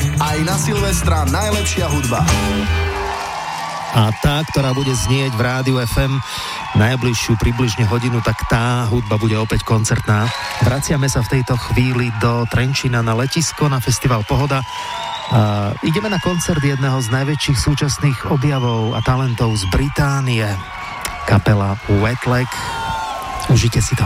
Aj na Silvestra najlepšia hudba. A tá, ktorá bude znieť v Rádiu FM najbližšiu približne hodinu, tak tá hudba bude opäť koncertná. Vraciame sa v tejto chvíli do Trenčína na letisko, na festival Pohoda. A ideme na koncert jedného z najväčších súčasných objavov a talentov z Británie. Kapela Wet Leg. Užite si to.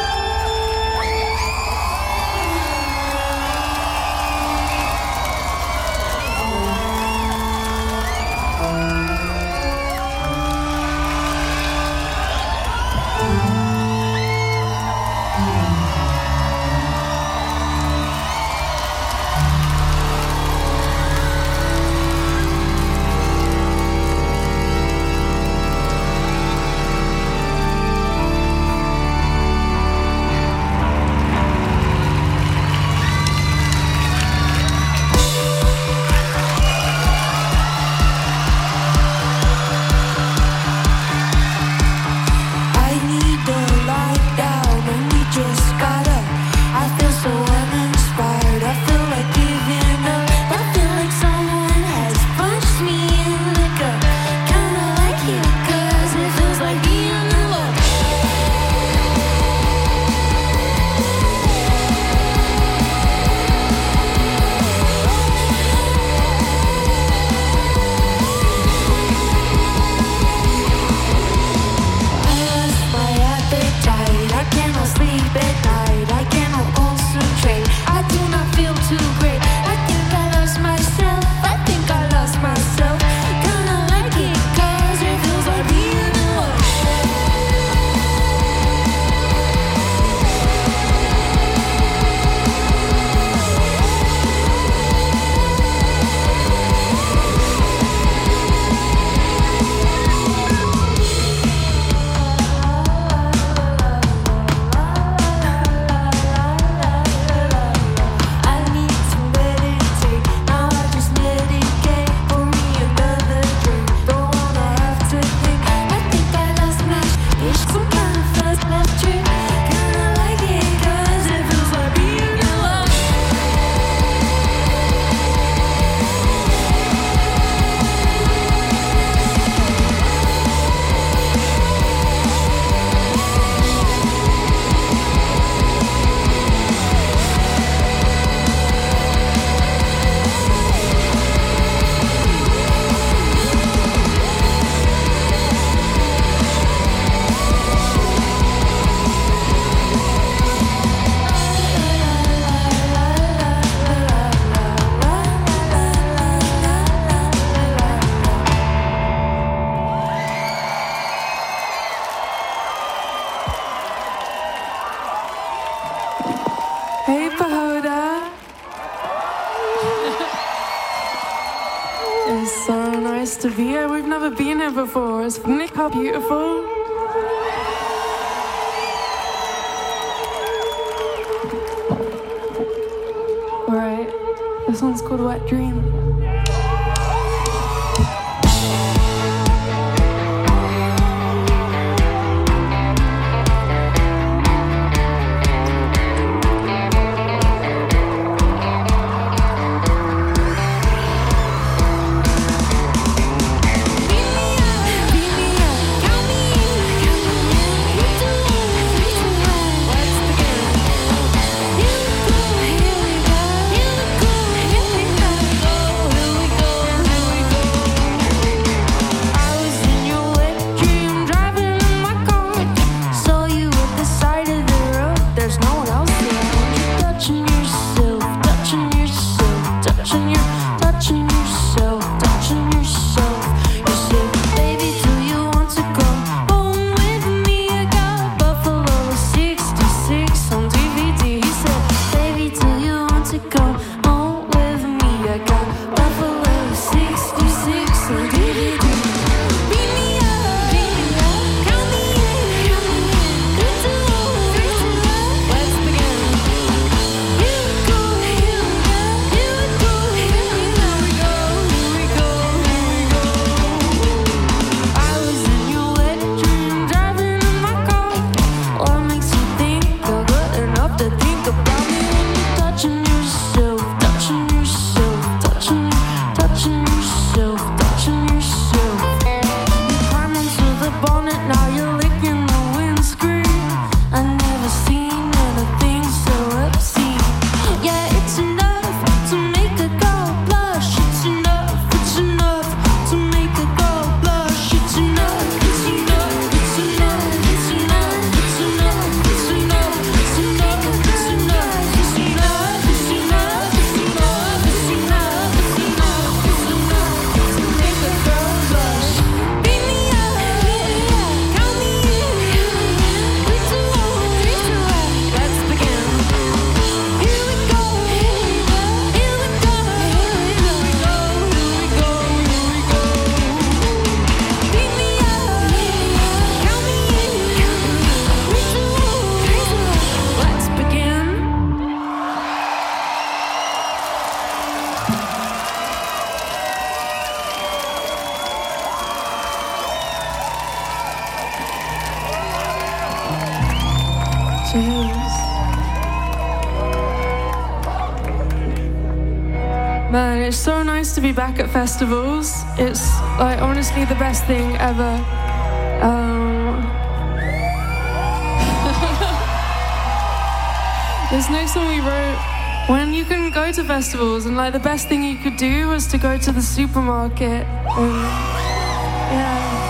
To be here. We've never been here before. Isn't it how beautiful? Alright, this one's called Wet Dream. Man, it's so nice to be back at festivals. It's like honestly the best thing ever. This next one we wrote when you can go to festivals, and like the best thing you could do was to go to the supermarket. Yeah.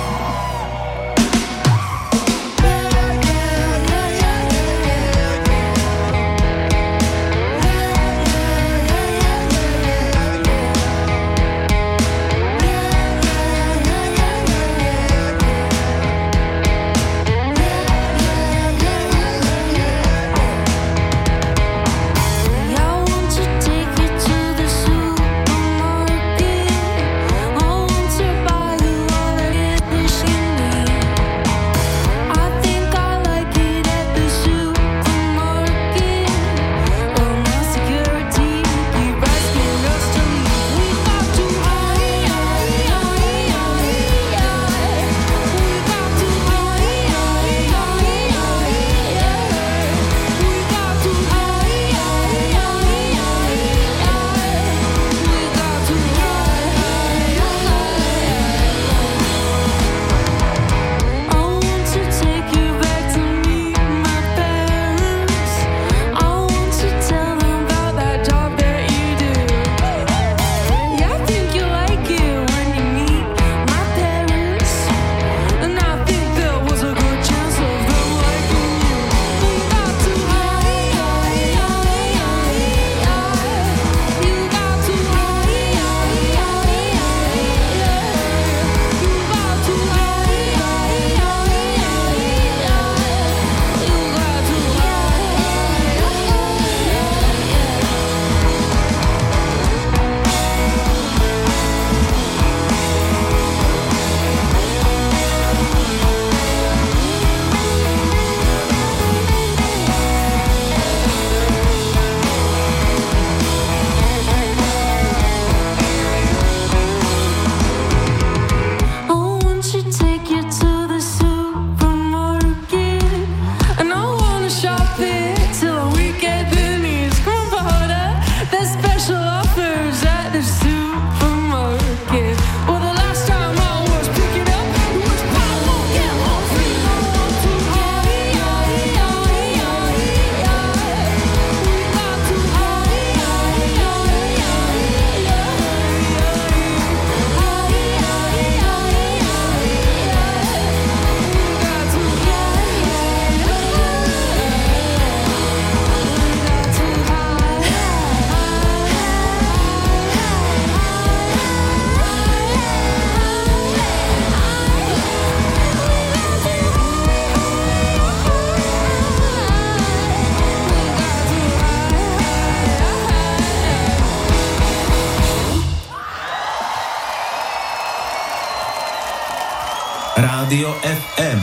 Rádio FM.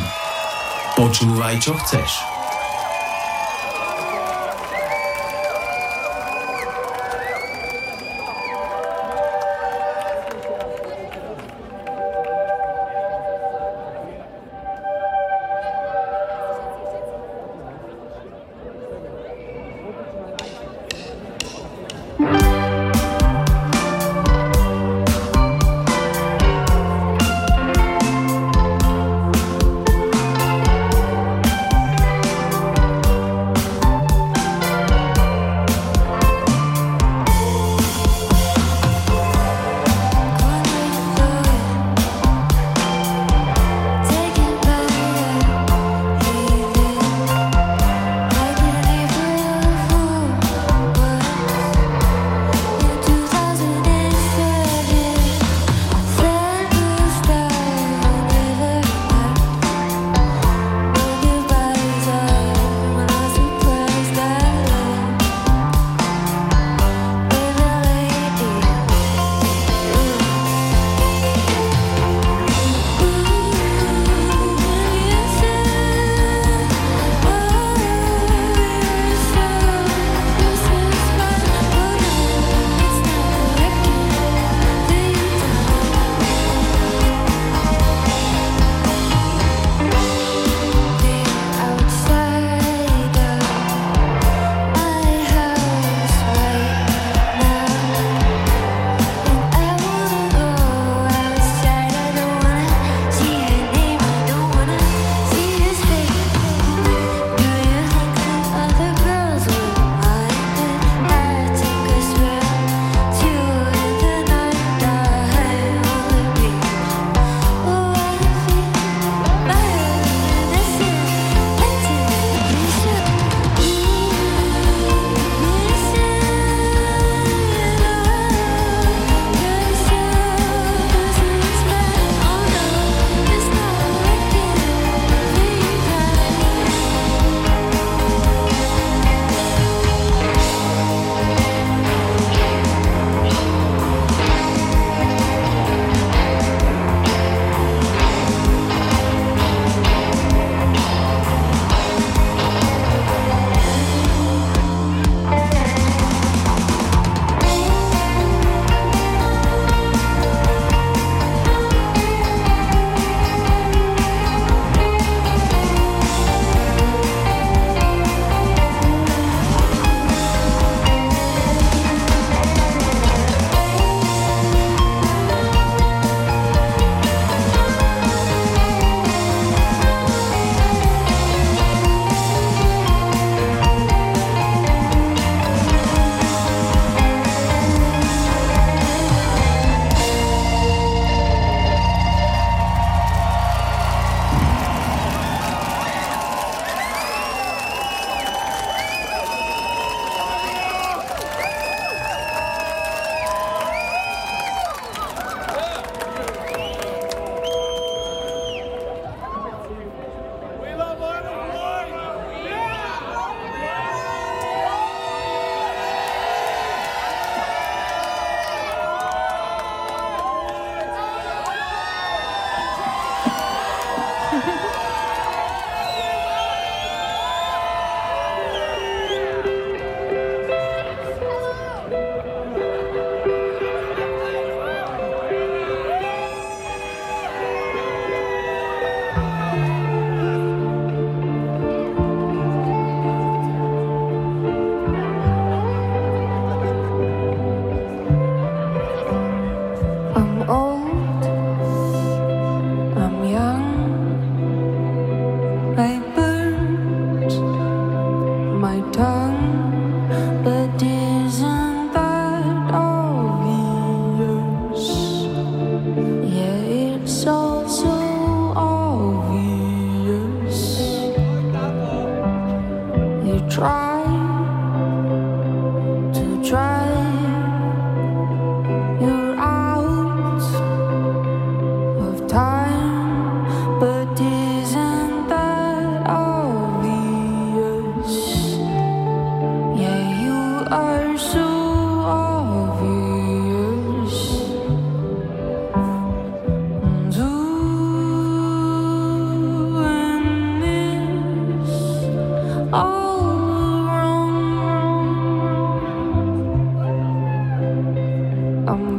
Počúvaj, čo chceš.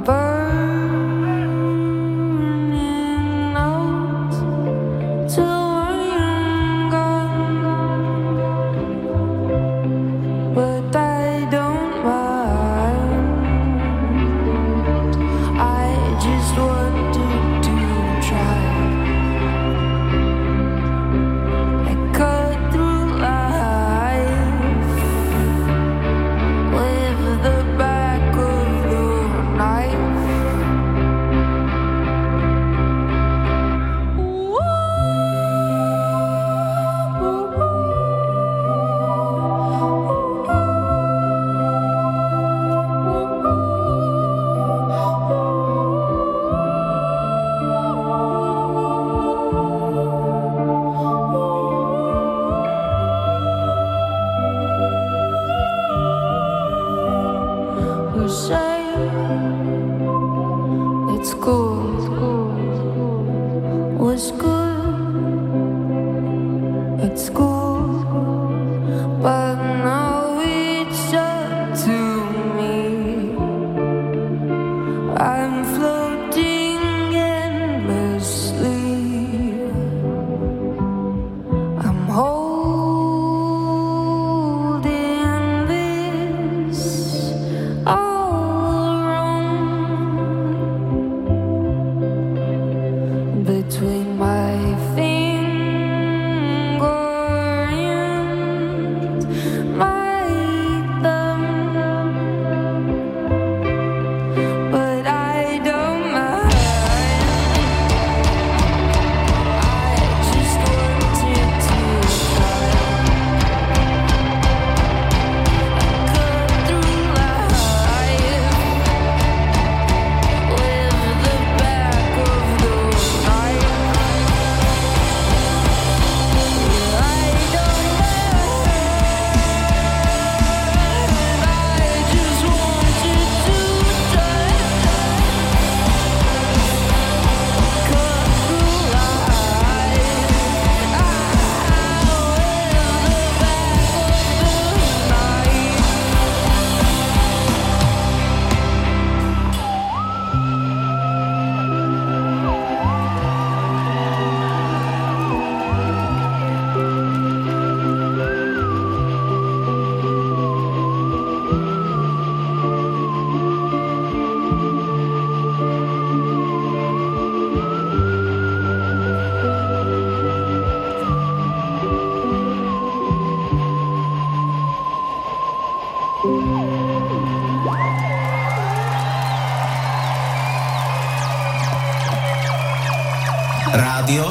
Rádio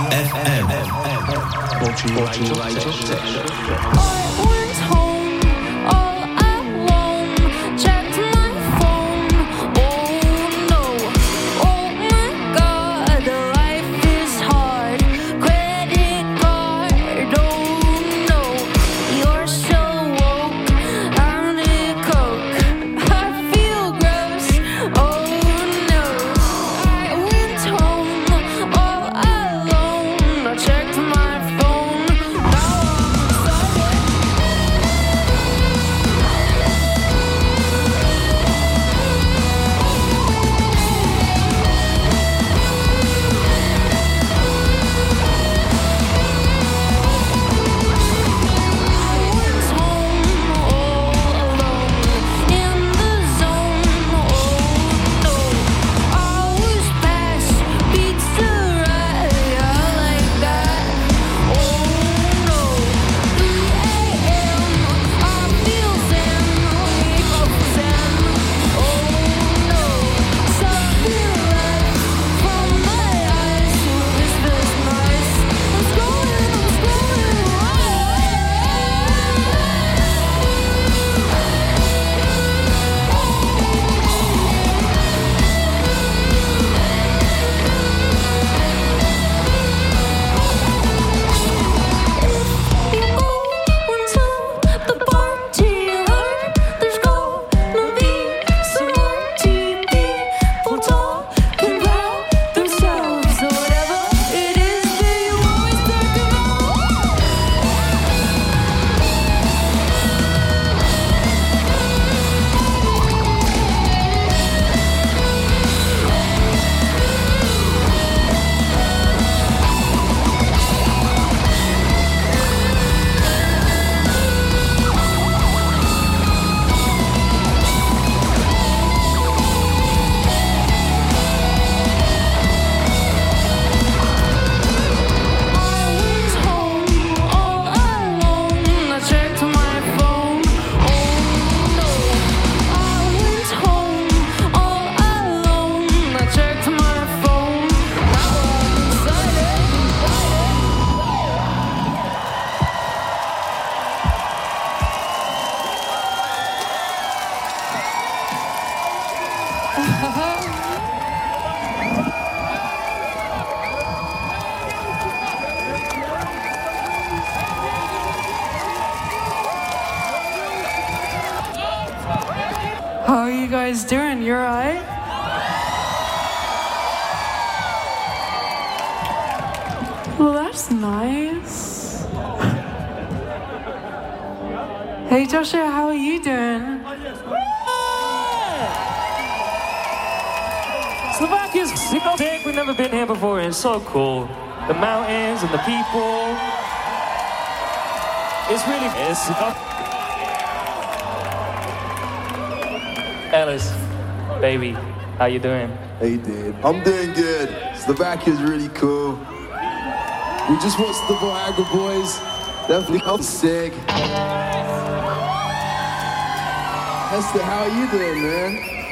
FM. Počúvaj, čo chceš. Checked my phone. Now I'm sorry. How are you guys doing? You alright? Well, that's nice. Hey Joshua, how are you doing? Slovakia's so big. We've never been here before. It's so cool. The mountains and the people. It's really Ellis, baby, how you doing? Hey, dude. I'm doing good. Slovakia's really cool. We just watched the Viagra Boys. Definitely felt sick. Hester, how are you doing, man?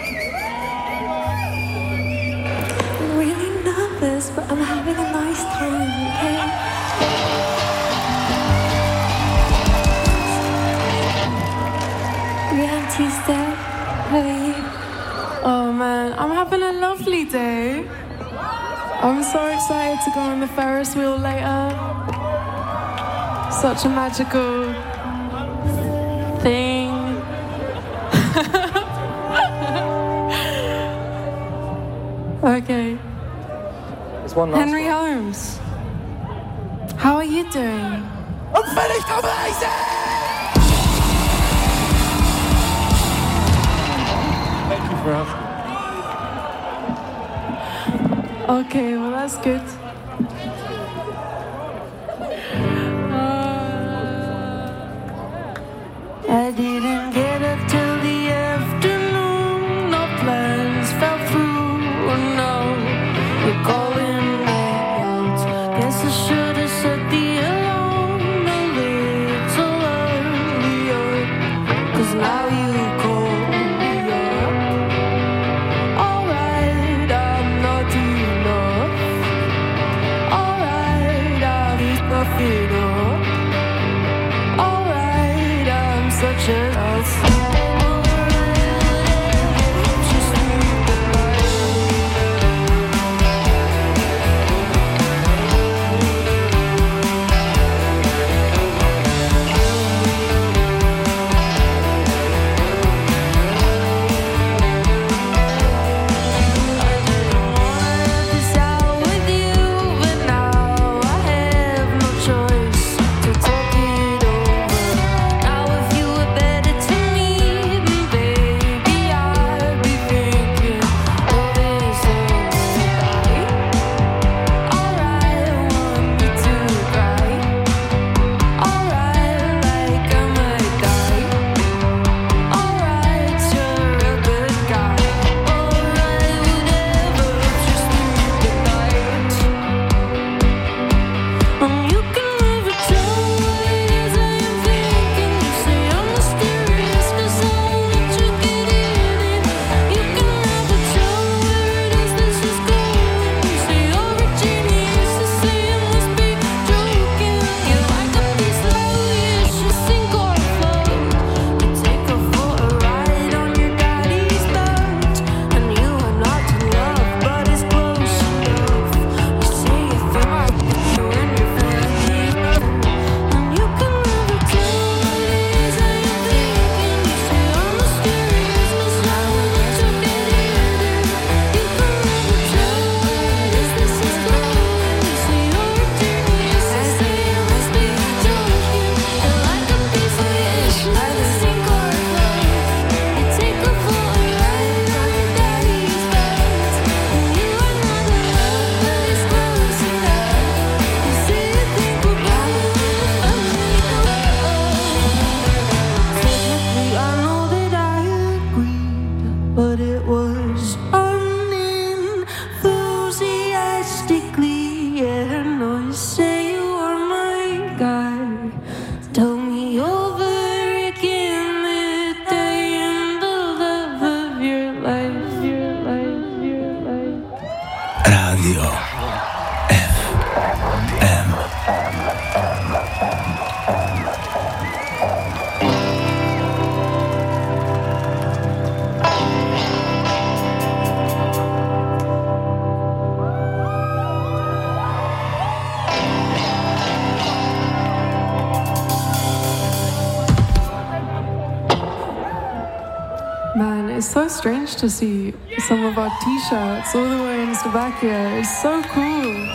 I'm really nervous, but I'm having a nice time, okay? Yeah, T-Step, how are you? Oh man, I'm having a lovely day. I'm so excited to go on the Ferris wheel later. Such a magical thing. Okay. There's one last Henry one. Holmes, how are you doing? I'm finished amazing! Thank you for asking. Okay, well that's good. I didn't get up till the afternoon. No plans fell through. No, you're calling me out. Guess I should have set the alarm a little earlier. 'Cause now you call me up. Alright, I'm not enough. Alright, I'll be nothing up. Alright, I'm such a it's so strange to see some of our t-shirts all the way in Slovakia. It's so cool.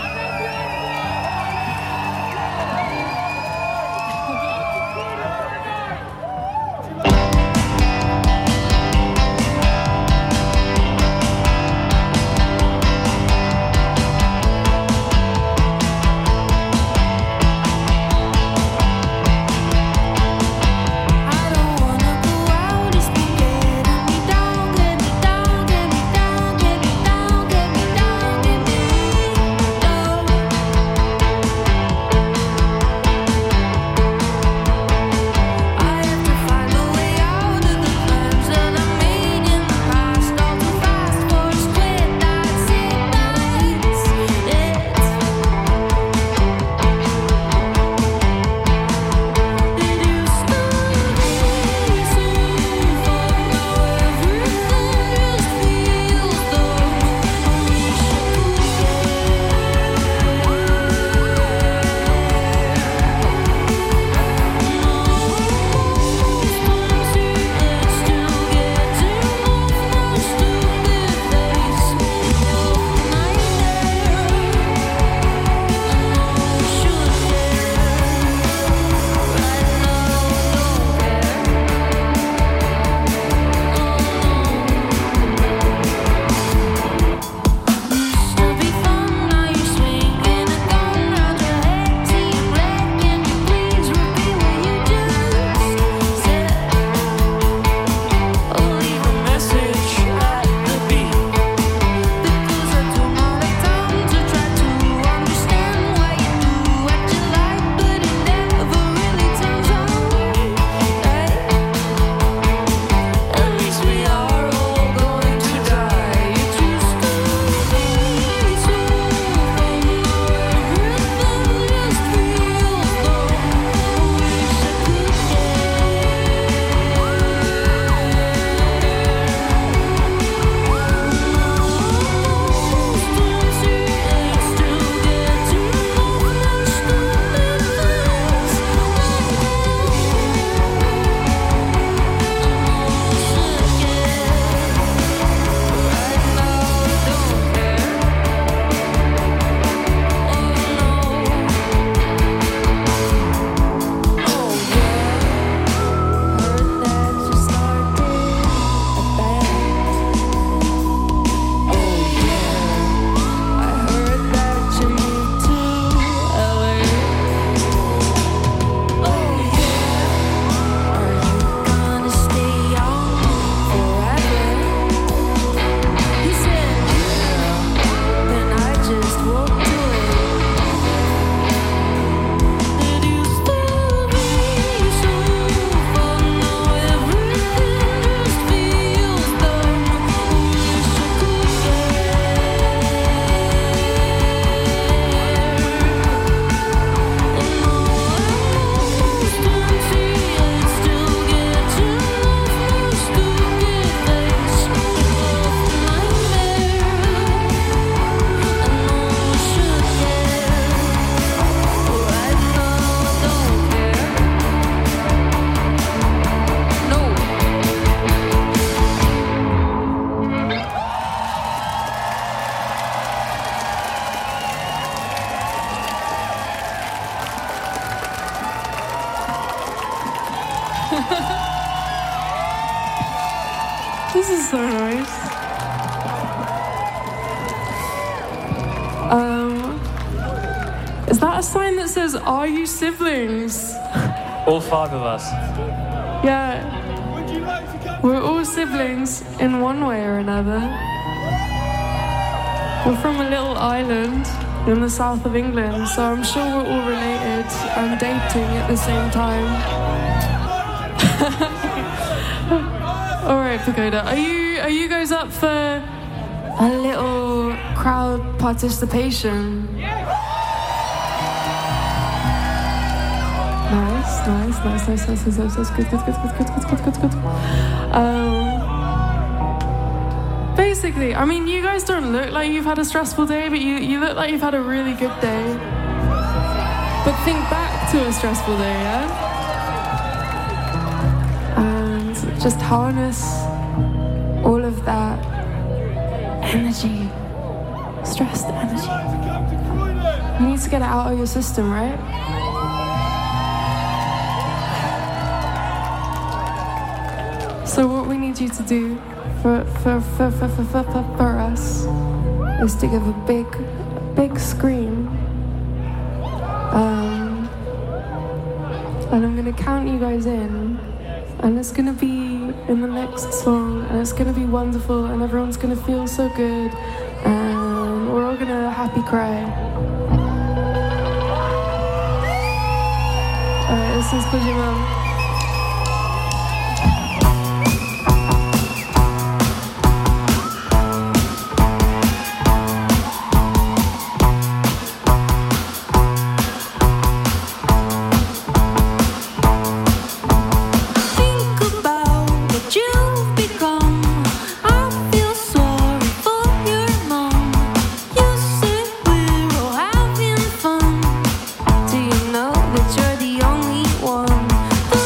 This is so nice. Is that a sign that says, "Are you siblings?" All 5 of us. Yeah. We're all siblings in one way or another. We're from a little island in the south of England, so I'm sure we're all related and dating at the same time. All right, Pagoda, are you guys up for a little crowd participation? Nice. Good. Basically, I mean, you guys don't look like you've had a stressful day, but you look like you've had a really good day. But think back to a stressful day, yeah? And just harness of that energy, stressed energy. You need to get it out of your system, right? So what we need you to do for us is to give a big scream. And I'm gonna count you guys in, and it's gonna be in the next song, and it's gonna be wonderful, and everyone's gonna feel so good, and we're all gonna happy cry. Alright, this is Cause Your Mom. Do you know that you're the only one?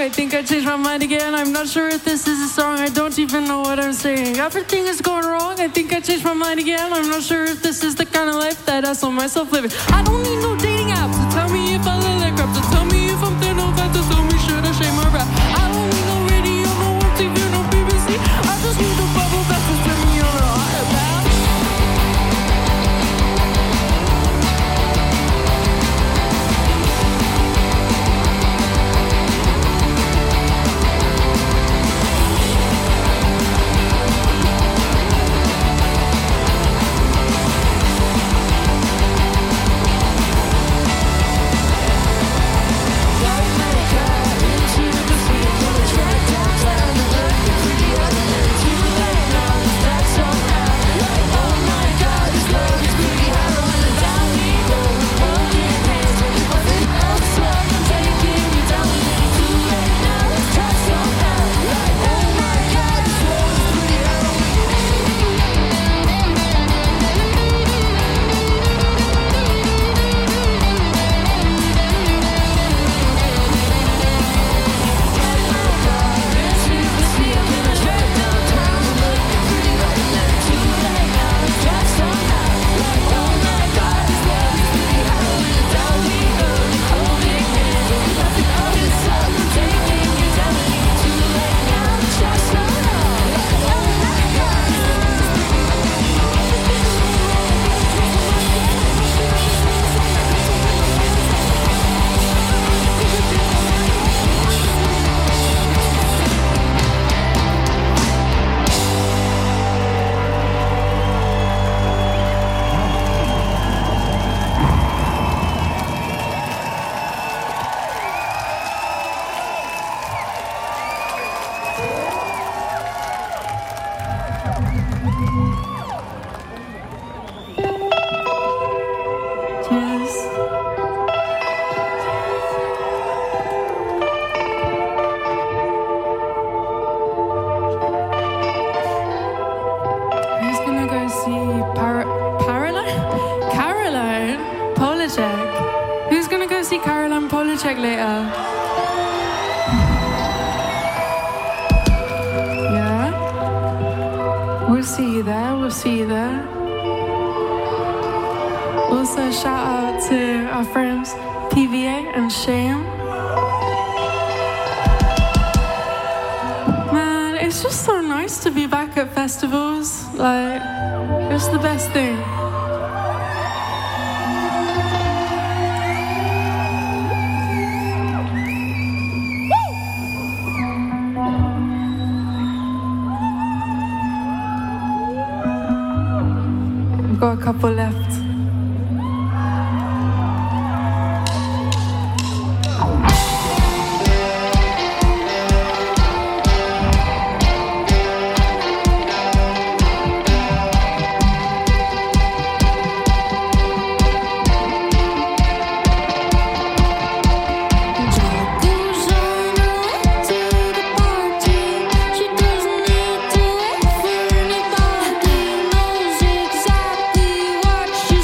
I think I changed my mind again. I'm not sure if this is a song. I don't even know what I'm saying. Everything is going wrong. I think I changed my mind again. I'm not sure if this is the kind of life that I saw myself living. I don't need no dating apps to tell me if I look like crap, to tell me if I'm thin or fat, to tell me should I shave my rap. I don't need no radio, no TV, no BBC. I just need a bubble bath to turn me on a higher path. Check later. Yeah? We'll see you there, we'll see you there. Also, shout out to our friends PVA and Shame. Man, it's just so nice to be back at festivals. Like, it's the best thing. Got a couple left. She's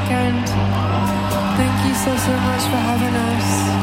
weekend. Thank you so much for having us.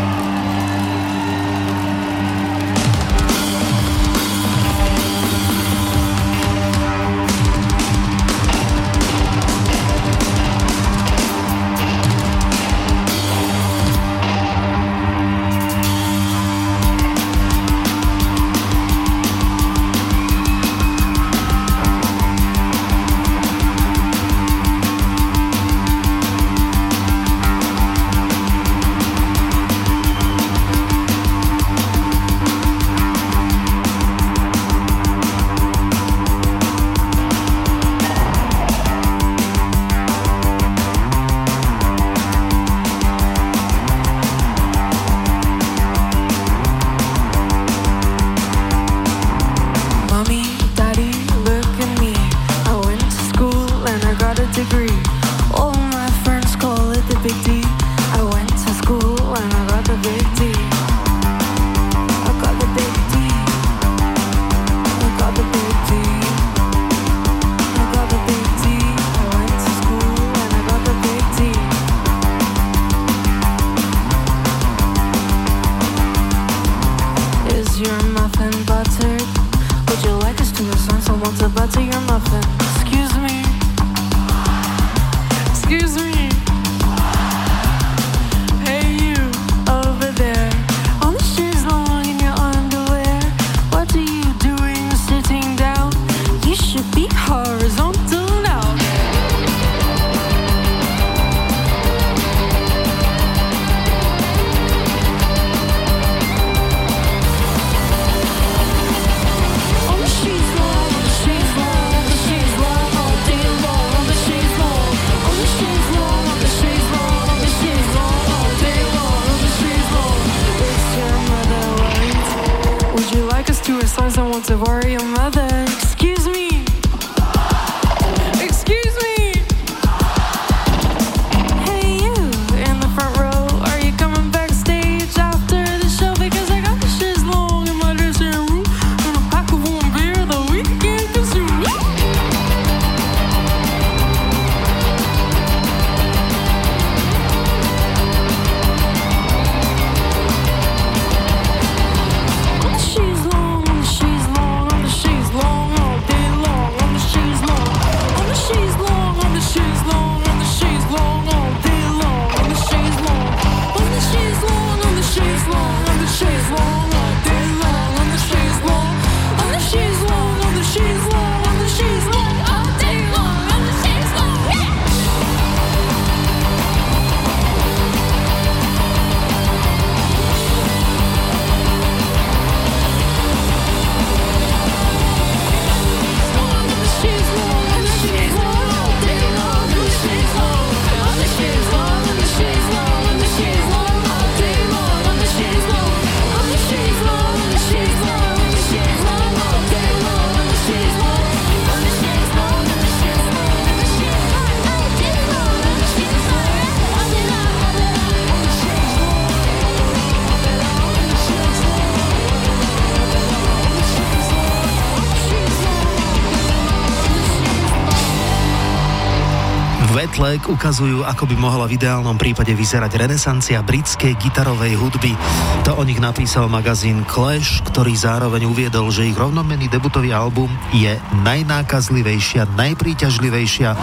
Wetlag ukazujú, ako by mohla v ideálnom prípade vyzerať renesancia britskej gitarovej hudby. To o nich napísal magazín Clash, ktorý zároveň uviedol, že ich rovnomenný debutový album je najnákazlivejšia, najpríťažlivejšia,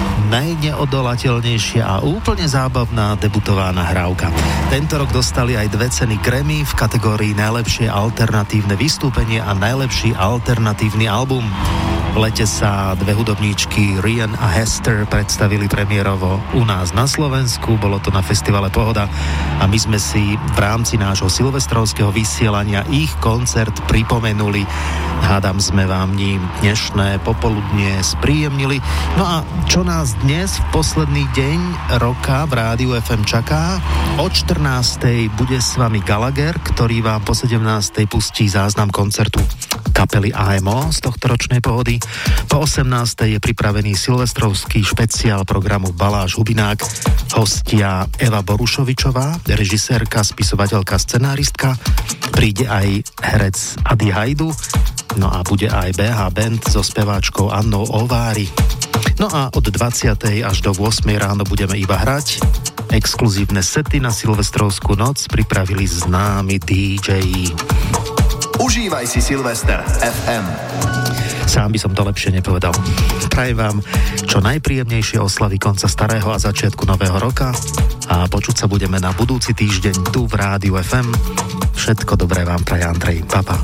najneodolateľnejšia a úplne zábavná debutová nahrávka. Tento rok dostali aj 2 ceny Grammy v kategórii najlepšie alternatívne vystúpenie a najlepší alternatívny album. V lete sa 2 hudobníčky Ryan a Hester predstavili premiérovo u nás na Slovensku, bolo to na festivale Pohoda a my sme si v rámci nášho silvestrovského vysielania ich koncert pripomenuli. Hádam, sme vám ním dnešné popoludnie spríjemnili. No a čo nás dnes v posledný deň roka v Rádiu FM čaká? O 14:00 bude s vami Gallagher, ktorý vám po 17:00 pustí záznam koncertu kapely AMO z tohto ročnej Pohody. Po 18:00 je pripravený silvestrovský špeciál programu Baláš Hubinák. Hostia Eva Borušovičová, režisérka, spisovateľka, scenáristka. Príde aj herec Adi Hajdu. No a bude aj BH Band so speváčkou Annou Ovári. No a od 20. až do 8. ráno budeme iba hrať. Exkluzívne sety na Silvestrovskú noc pripravili známi DJ. Užívaj si Silvester FM. Sám by som to lepšie nepovedal. Prajem vám čo najpríjemnejšie oslavy konca starého a začiatku nového roka a počuť sa budeme na budúci týždeň tu v Rádiu FM. Všetko dobré vám praje Andrej. Pa, pa.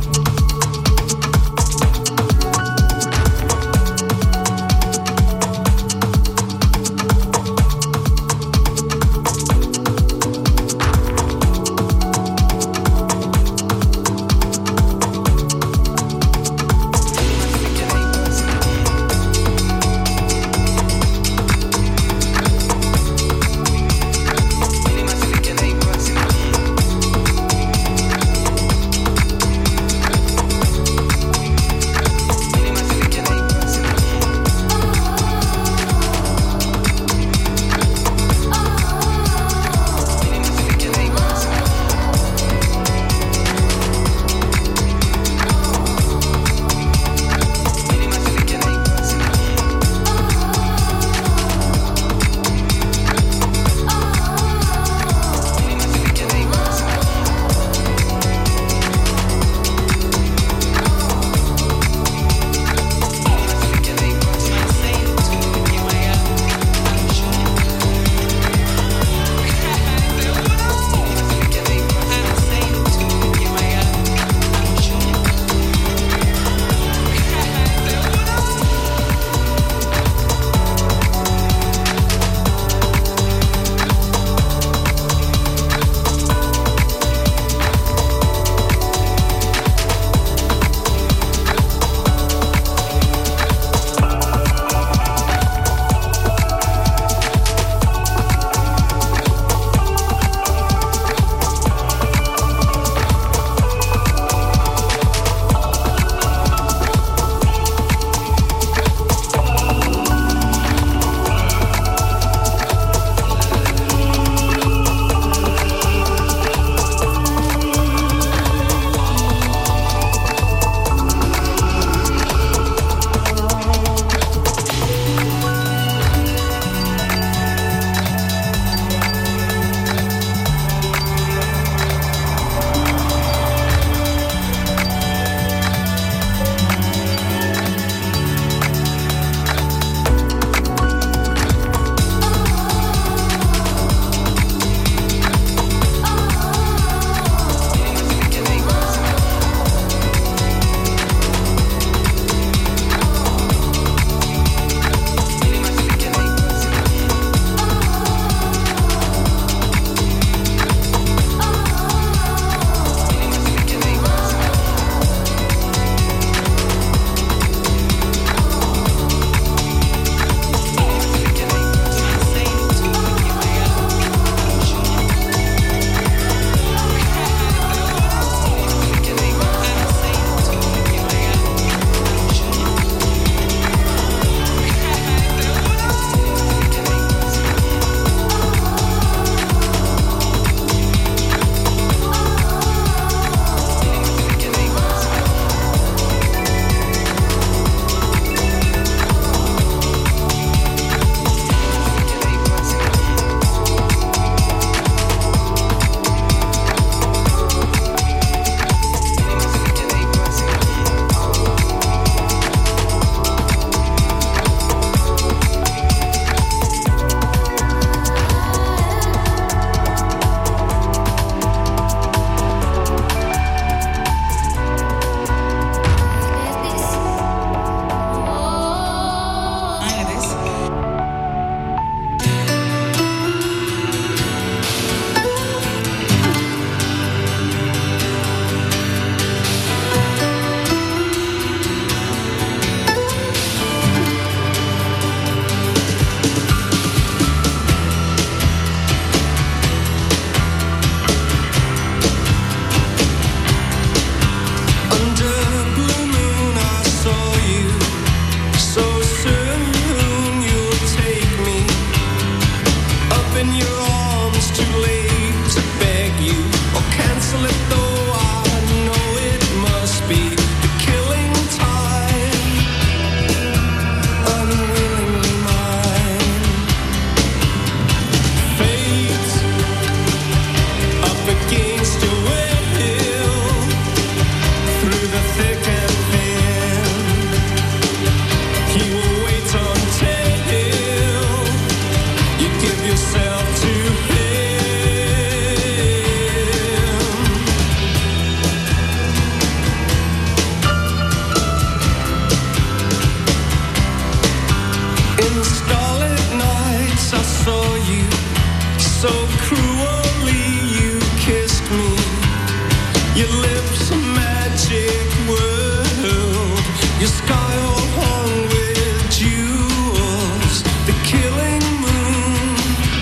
So cruelly you kissed me. Your lips a magic world. Your sky all hung with jewels. The killing moon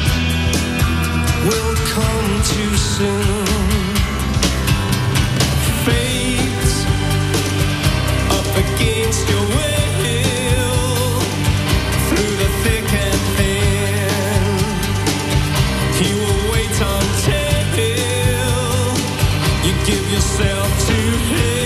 will come too soon. Fate up against your will. Through the thick and thin, he will wait until you give yourself to him.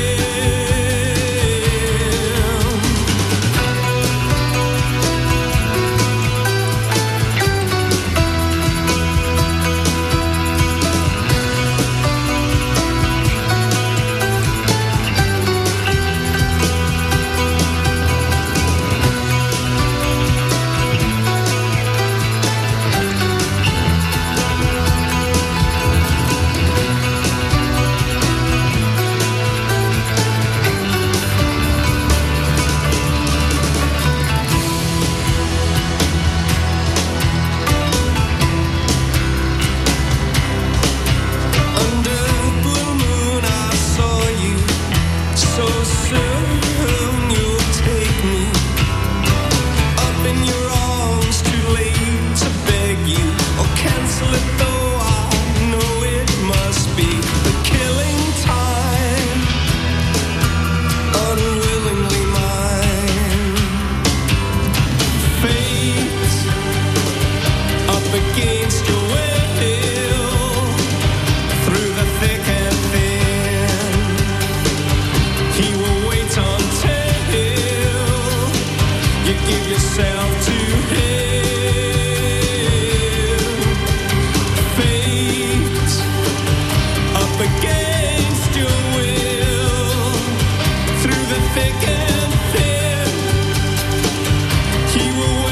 Give yourself